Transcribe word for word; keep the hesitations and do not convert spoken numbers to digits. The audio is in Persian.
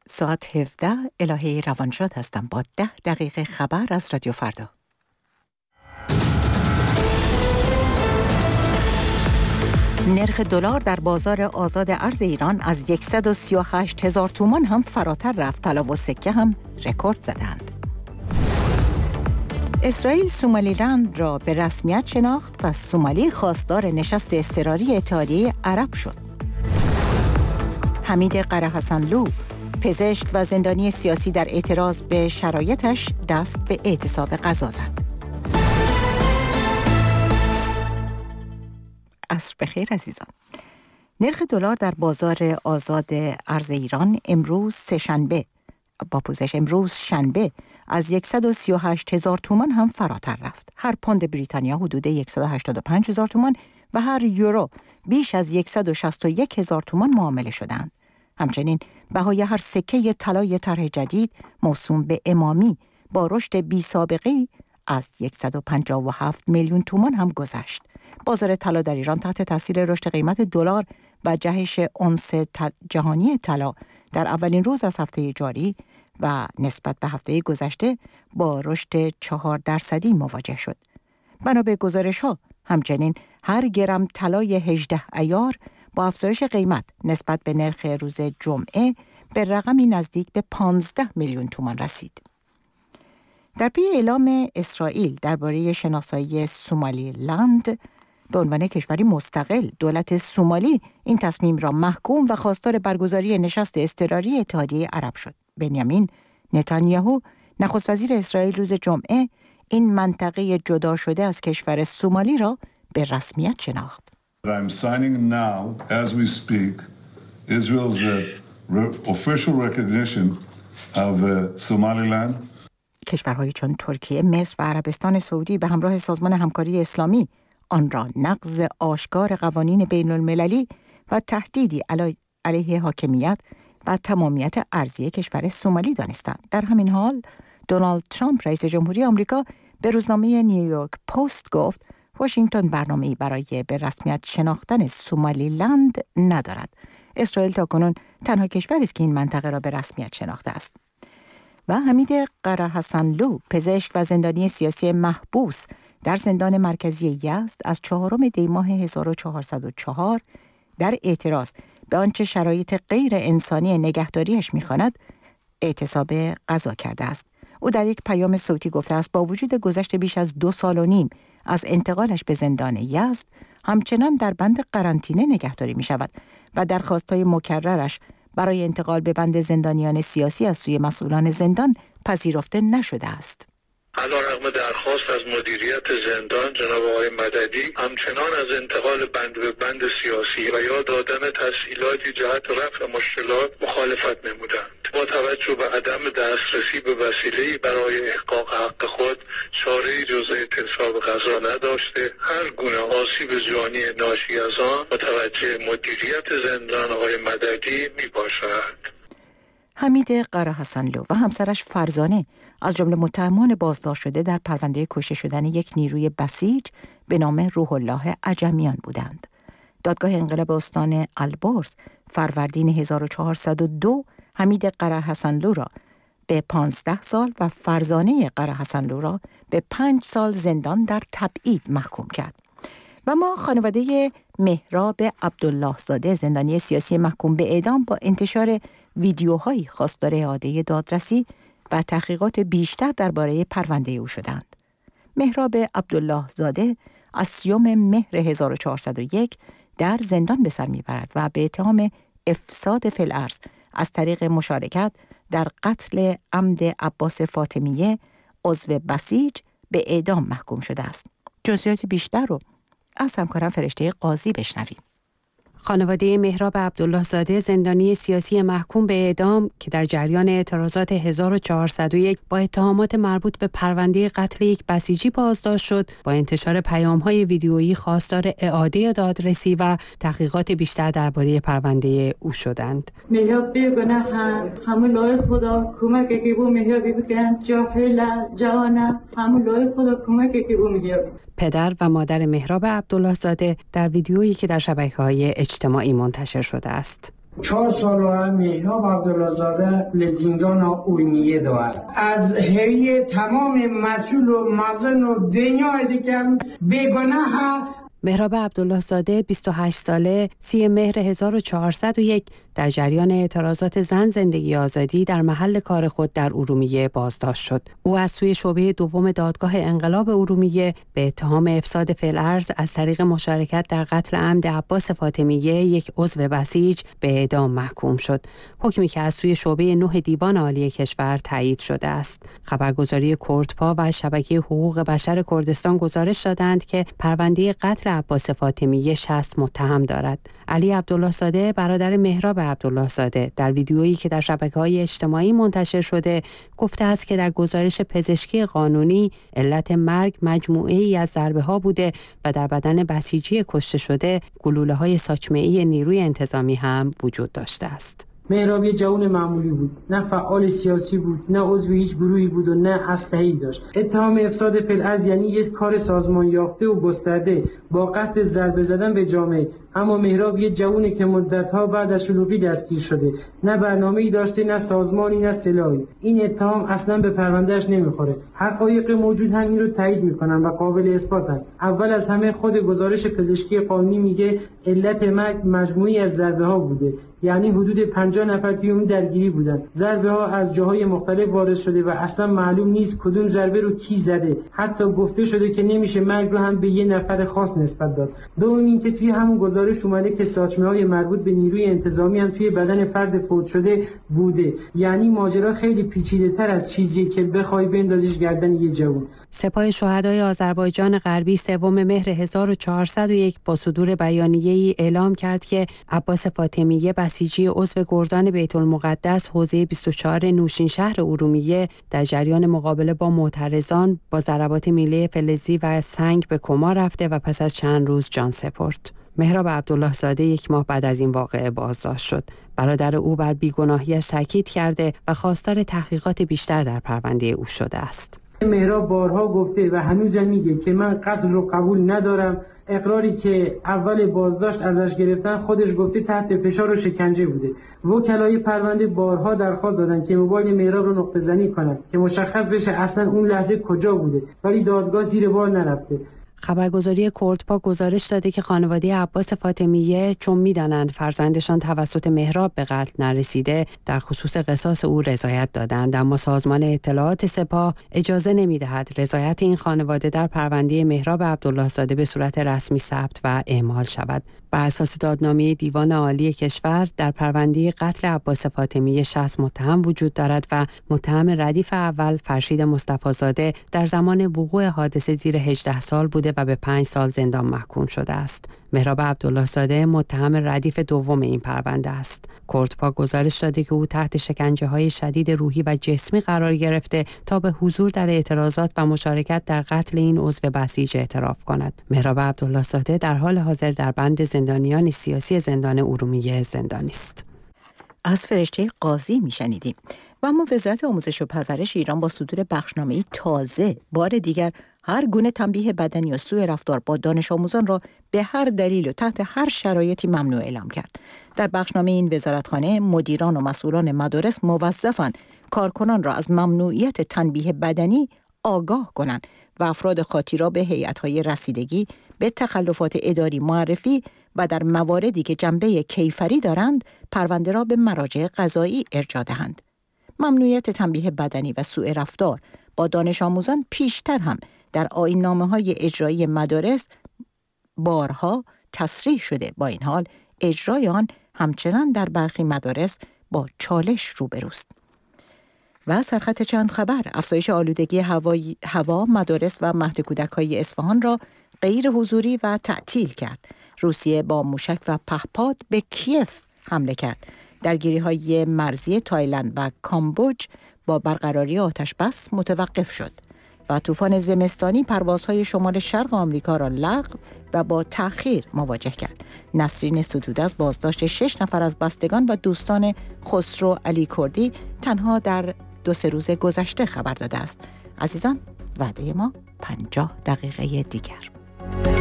ساعت هفده الهه روانشاد هستم با ده دقیقه خبر از رادیو فردا. نرخ دلار در بازار آزاد ارز ایران از صد و سی و هشت هزار تومان هم فراتر رفت. طلا و سکه هم رکورد زدند. اسرائیل سومالیلند را به رسمیت شناخت و سومالی خواستار نشست اضطراری اتحادیه عرب شد. حمید قرهحسنلو، پزشک و زندانی سیاسی، در اعتراض به شرایطش دست به اعتصاب غذا زد. عصر بخیر عزیزان. نرخ دلار در بازار آزاد ارز ایران امروز سه‌شنبه با پوزش امروز شنبه از صد و سی و هشت هزار تومان هم فراتر رفت. هر پوند بریتانیا حدود صد و هشتاد و پنج هزار تومان و هر یورو بیش از صد و شصت و یک هزار تومان معامله شدند. همچنین بهای هر سکه طلای طرح جدید موسوم به امامی با رشد بی سابقه‌ای از صد و پنجاه و هفت میلیون تومان هم گذشت. بازار طلا در ایران تحت تاثیر رشد قیمت دلار و جهش اونس جهانی طلا در اولین روز از هفته جاری و نسبت به هفته گذشته با رشد چهار درصدی مواجه شد. بنا به گزارش‌ها همچنین هر گرم طلای هجده عیار با افزایش قیمت نسبت به نرخ روز جمعه به رقمی نزدیک به پانزده میلیون تومان رسید. در پی اعلام اسرائیل درباره شناسایی سومالیلند به عنوان کشوری مستقل، دولت سومالی این تصمیم را محکوم و خواستار برگزاری نشست اضطراری اتحادیه عرب شد. بنیامین نتانیاهو، نخست وزیر اسرائیل، روز جمعه این منطقه جدا شده از کشور سومالی را به رسمیت شناخت. I'm signing now, as we speak, Israel's uh, official recognition of uh, Somaliland. کشورهای چون ترکیه، مصر و عربستان سعودی به همراه سازمان همکاری اسلامی آن را نقض آشکار قوانین بین المللی و تهدیدی علی... علیه حاکمیت و تمامیت ارضی کشور سومالی دانستند. در همین حال دونالد ترامپ رئیس جمهوری آمریکا به روزنامه نیویورک پست گفت واشنگتن برنامه‌ای برای به رسمیت شناختن سومالیلند ندارد. اسرائیل تاکنون تنها کشوری است که این منطقه را به رسمیت شناخته است. و حمید قرهحسنلو، پزشک و زندانی سیاسی محبوس در زندان مرکزی یزد، از چهارم دی ماه هزار و چهارصد و چهار در اعتراض به آنچه شرایط غیر انسانی نگهداریش می‌خواند اعتصاب غذا کرده است. او در یک پیام صوتی گفته است با وجود گذشت بیش از دو سال و نیم از انتقالش به زندان یزد همچنان در بند قرنطینه نگهداری می‌شود و درخواست‌های مکررش برای انتقال به بند زندانیان سیاسی از سوی مسئولان زندان پذیرفته نشده است. علیرغم درخواست از مدیریت زندان جناب آقای مددی همچنان از انتقال بند به بند سیاسی و یا دادن تسهیلاتی جهت رفع مشکلات مخالفت نمودند. با توجه به عدم دسترسی به وسیله‌ای برای احقاق حق خود چاره‌ای جز اعتصاب غذا نداشته، هر گونه آسیب جانی ناشی از آن متوجه مدیریت زندان آقای مددی میباشد. حمید قرهحسنلو و همسرش فرزانه از جمله متهمان بازداشت شده در پرونده کشته شدن یک نیروی بسیج به نام روح الله عجمیان بودند. دادگاه انقلاب استان البرز فروردین هزار و چهارصد و دو حمید قرهحسنلو را به پانزده سال و فرزانه قرهحسنلو را به پنج سال زندان در تبعید محکوم کرد. و ما خانواده مهراب عبدالله زاده، زندانی سیاسی محکوم به اعدام، با انتشار ویدیوهایی خواستار اعاده دادرسی و تحقیقات بیشتر درباره پرونده او شدند. مهراب عبدالله زاده از سیوم مهر هزار و چهارصد و یک در زندان به سر میبرد و به اتهام افساد فی الارض از طریق مشارکت در قتل عمد عباس فاطمیه عضو بسیج به اعدام محکوم شده است. جزئیات بیشتر رو از همکارم فرشته قاضی بشنویم. خانواده مهراب عبدالله زاده، زندانی سیاسی محکوم به اعدام که در جریان اعتراضات هزار و چهارصد و یک با اتهامات مربوط به پرونده قتل یک بسیجی بازداشت شد، با انتشار پیام‌های ویدیویی خواستار اعاده دادرسی و تحقیقات بیشتر درباره پرونده او شدند. مهراب بیگناه همون لای خدا کمک که بو مهراب بگن جاهل جانا همون لای خدا کمک که بو مهراب. پدر و مادر مهراب عبدالله زاده در ویدیویی که در شبکه‌های اجتماعی منتشر شده است. چهار سال مهراب عبدالله زاده لزندان اوینیه دارد. از هویه تمام مسئول و مزن و دنیا دیگه بیگناه. مهراب عبدالله زاده بیست و هشت ساله سی مهر هزار و چهارصد و یک در جریان اعتراضات زن زندگی آزادی در محل کار خود در ارومیه بازداشت شد. او از سوی شعبه دوم دادگاه انقلاب ارومیه به اتهام افساد فی‌الارض از طریق مشارکت در قتل عمد عباس فاطمیه یک عضو بسیج به اعدام محکوم شد. حکمی که از سوی شعبه نه دیوان عالی کشور تایید شده است. خبرگزاری کردپا و شبکه حقوق بشر کردستان گزارش دادند که پرونده قتل عباس فاطمیه شصت متهم دارد. علی عبدالله زاده برادر مهراب عبدالله زاده در ویدیویی که در شبکه‌های اجتماعی منتشر شده گفته است که در گزارش پزشکی قانونی علت مرگ مجموعه‌ای از ضربه‌ها بوده و در بدن بسیجی کشته شده گلوله‌های ساچمه‌ای نیروی انتظامی هم وجود داشته است. مهراب یه جوان معمولی بود، نه فعال سیاسی بود، نه عضو هیچ گروهی بود و نه اسلحه‌ای داشت. اتهام افساد فی‌الارض یعنی یک کار سازمان یافته و گسترده با قصد ضربه زدن به جامعه. اما مهراب یه جوونه که مدت‌ها بعد از شلوغی دستگیر شده، نه برنامه‌ای داشته، نه سازمانی، نه سلاحی. این اتهام اصلاً به پروندهش نمیخوره. حقایق موجود هم این رو تایید میکنن و قابل اثباتن. اول از همه خود گزارش پزشکی قانونی میگه علت مرگ مجموعی از ضربه‌ها بوده. یعنی حدود پنجاه نفر توی اون درگیری بودن. ضربه ها از جاهای مختلف وارد شده و اصلا معلوم نیست کدوم ضربه رو کی زده. حتی گفته شده که نمیشه مرگ رو هم به یه نفر خاص نسبت داد. دوم این که توی همون گزارش اومده که ساچمه‌های مربوط به نیروی انتظامی هم توی بدن فرد فوت شده بوده. یعنی ماجرا خیلی پیچیده‌تر از چیزیه که بخوای بندازیش گردن یه جوان. سپاه شهدای آذربایجان غربی سوم مهر هزار و چهارصد و یک با صدور بیانیه‌ای اعلام کرد که عباس فاطمیه بسیجی عضو گردان بیت المقدس حوزه بیست و چهار نوشین شهر ارومیه در جریان مقابله با معترضان با ضربات میله فلزی و سنگ به کما رفته و پس از چند روز جان سپرد. مهراب عبدالله زاده یک ماه بعد از این واقعه بازداشت شد. برادر او بر بیگناهیش تاکید کرده و خواستار تحقیقات بیشتر در پرونده او شده است. مهراب بارها گفته و هنوزم میگه که من قتل رو قبول ندارم. اقراری که اول بازداشت ازش گرفتن خودش گفته تحت فشار و شکنجه بوده. وکلای پرونده بارها درخواست دادن که موبایل مهراب رو نقطه زنی کنن که مشخص بشه اصلا اون لحظه کجا بوده، ولی دادگاه زیر بار نرفته. خبرگزاری کردپا گزارش داده که خانواده عباس فاطمیه چون می‌دانند فرزندشان توسط مهراب به قتل نرسیده در خصوص قصاص او رضایت دادند، اما سازمان اطلاعات سپاه اجازه نمی‌دهد رضایت این خانواده در پرونده مهراب عبدالله زاده به صورت رسمی ثبت و اعمال شود. بر اساس دادنامه دیوان عالی کشور در پرونده قتل عباس فاطمیه شصت متهم وجود دارد و متهم ردیف اول فرشید مصطفی زاده در زمان وقوع حادثه زیر هجده سال بوده و به پنج سال زندان محکوم شده است. مهراب عبدالله زاده متهم ردیف دوم این پرونده است. کردپا گزارش داده که او تحت شکنجه‌های شدید روحی و جسمی قرار گرفته تا به حضور در اعتراضات و مشارکت در قتل این عضو بسیج اعتراف کند. مهراب عبدالله زاده در حال حاضر در بند زندانیان سیاسی زندان ارومیه زندانی است. از فرشته قاضی میشنیدیم. و اما وزارت آموزش و پرورش ایران با صدور بخشنامه‌ای تازه بار دیگر هر گونه تنبیه بدنی یا سوء رفتار با دانش آموزان را به هر دلیل و تحت هر شرایطی ممنوع اعلام کرد. در بخشنامه این وزارتخانه مدیران و مسئولان مدارس موظفند کارکنان را از ممنوعیت تنبیه بدنی آگاه کنند و افراد خاطی را به هیئت‌های رسیدگی به تخلفات اداری معرفی و در مواردی که جنبه کیفری دارند پرونده را به مراجع قضایی ارجاع دهند. ممنوعیت تنبیه بدنی و سوء رفتار با دانش آموزان پیشتر هم در آیین‌نامه‌های اجرایی مدارس بارها تصریح شده. با این حال اجرای آن همچنان در برخی مدارس با چالش روبروست. و سرخط چند خبر: افزایش آلودگی هوای هوا مدارس و مهد کودک‌های اصفهان را غیر حضوری و تعطیل کرد. روسیه با موشک و پهپاد به کیف حمله کرد. درگیری‌های مرزی تایلند و کامبوج با برقراری آتش‌بس متوقف شد. و طوفان زمستانی پروازهای شمال شرق آمریکا را لغو و با تأخیر مواجه کرد. نسرین ستوده از بازداشت شش نفر از بستگان و دوستان خسرو علی کردی تنها در دو سه روز گذشته خبر داده است. عزیزان، وعده ما پنجاه دقیقه دیگر.